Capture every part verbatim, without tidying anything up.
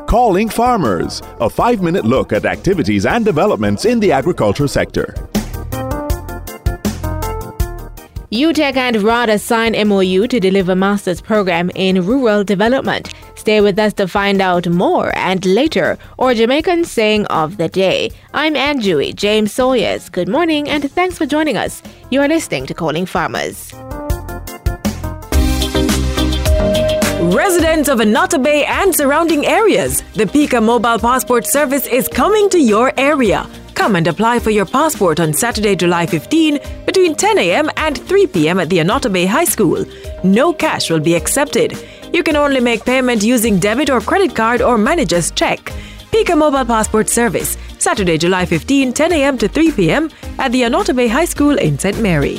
Calling Farmers, a five-minute look at activities and developments in the agriculture sector. U T E C and RADA signed M O U to deliver master's program in rural development. Stay with us to find out more, and later, our Jamaican saying of the day. I'm Andrew James Sawyers. Good morning and thanks for joining us. You are listening to Calling Farmers. Residents of Anotta Bay and surrounding areas, the Pika Mobile Passport Service is coming to your area. Come and apply for your passport on Saturday, July fifteenth between ten a.m. and three p.m. at the Anotta Bay High School. No cash will be accepted. You can only make payment using debit or credit card or manager's check. Pika Mobile Passport Service, Saturday, July fifteenth, ten a.m. to three p.m. at the Anotta Bay High School in Saint Mary.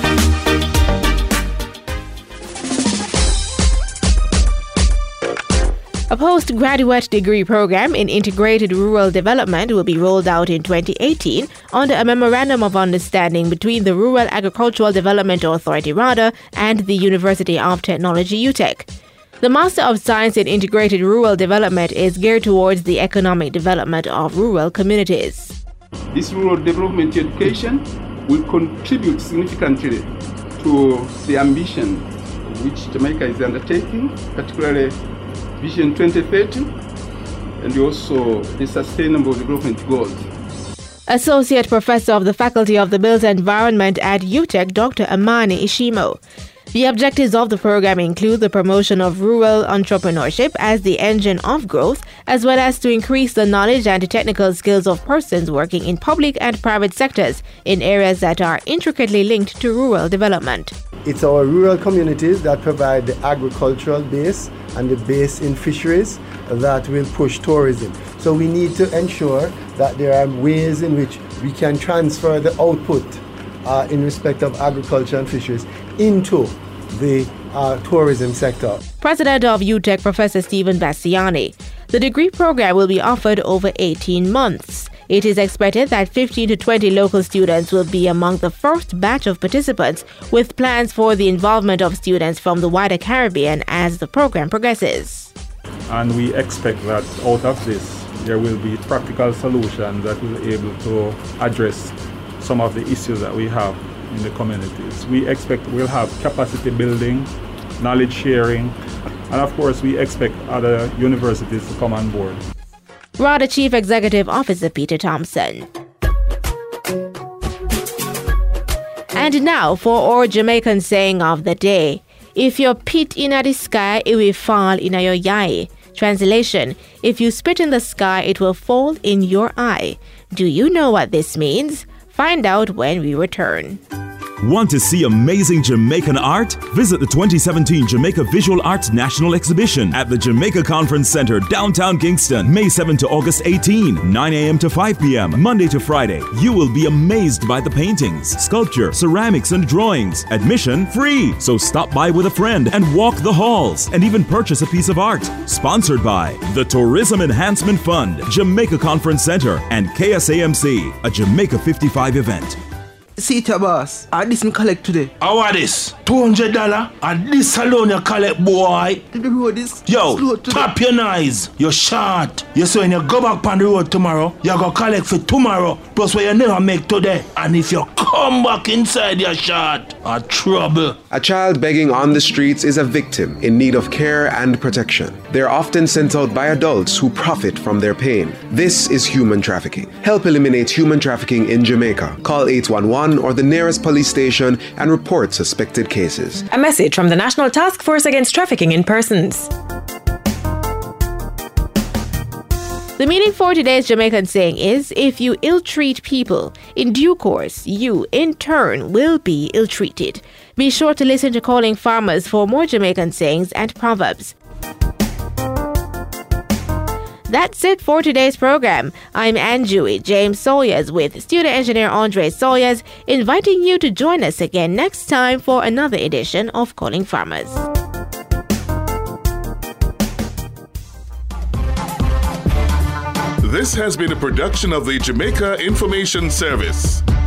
A postgraduate degree program in integrated rural development will be rolled out in twenty eighteen under a memorandum of understanding between the Rural Agricultural Development Authority RADA and the University of Technology U T E C. The Master of Science in Integrated Rural Development is geared towards the economic development of rural communities. This rural development education will contribute significantly to the ambition which Jamaica is undertaking, particularly Vision twenty thirty, and also the Sustainable Development Goals. Associate Professor of the Faculty of the Built Environment at U T E C, Doctor Amani Ishimo. The objectives of the program include the promotion of rural entrepreneurship as the engine of growth, as well as to increase the knowledge and technical skills of persons working in public and private sectors in areas that are intricately linked to rural development. It's our rural communities that provide the agricultural base and the base in fisheries that will push tourism. So we need to ensure that there are ways in which we can transfer the output uh, in respect of agriculture and fisheries into the uh, tourism sector. President of U T E C, Professor Stephen Bassiani. The degree program will be offered over eighteen months. It is expected that fifteen to twenty local students will be among the first batch of participants, with plans for the involvement of students from the wider Caribbean as the program progresses. And we expect that out of this, there will be practical solutions that will be able to address some of the issues that we have in the communities. We expect we'll have capacity building, knowledge sharing, and of course we expect other universities to come on board. RADA Chief Executive Officer Peter Thompson. And now for our Jamaican saying of the day. If you pit in the sky, it will fall in your eye. Translation, if you spit in the sky, it will fall in your eye. Do you know what this means? Find out when we return. Want to see amazing Jamaican art? Visit the twenty seventeen Jamaica Visual Arts National Exhibition at the Jamaica Conference Center, downtown Kingston, May seventh to August eighteenth, nine a.m. to five p.m., Monday to Friday. You will be amazed by the paintings, sculpture, ceramics, and drawings. Admission free, so stop by with a friend and walk the halls and even purchase a piece of art. Sponsored by the Tourism Enhancement Fund, Jamaica Conference Center, and K S A M C, a Jamaica fifty-five event. See it, boss. I didn't collect today. How are this? two hundred dollars? And this alone you collect, boy. The road is Yo, tap your eyes. You're short. You say when you go back on the road tomorrow, you're going to collect for tomorrow, plus what you never make today. And if you come back inside, you're short. A trouble. A child begging on the streets is a victim in need of care and protection. They're often sent out by adults who profit from their pain. This is human trafficking. Help eliminate human trafficking in Jamaica. Call eight one one or the nearest police station and report suspected cases. A message from the National Task Force Against Trafficking in Persons. The meaning for today's Jamaican saying is, if you ill-treat people, in due course, you, in turn, will be ill-treated. Be sure to listen to Calling Farmers for more Jamaican sayings and proverbs. That's it for today's program. I'm Andrew James Sawyers with studio engineer Andre Sawyers, inviting you to join us again next time for another edition of Calling Farmers. This has been a production of the Jamaica Information Service.